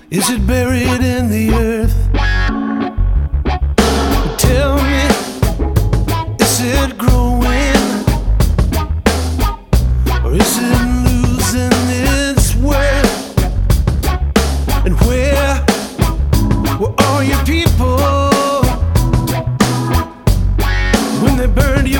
Is it buried in the earth? Tell me, is it growing? Or is it losing its worth? And where were all your people when they burned you